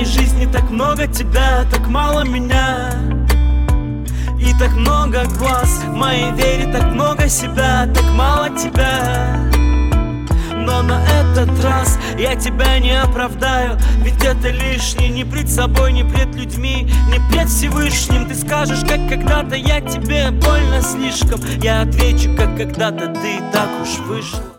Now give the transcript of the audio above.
моей жизни так много тебя, так мало меня. И так много глаз в моей вере, так много себя, так мало тебя. Но на этот раз я тебя не оправдаю, ведь это лишнее не пред собой, не пред людьми, не пред Всевышним. Ты скажешь, как когда-то я тебе больно слишком. Я отвечу, как когда-то ты так уж вышла.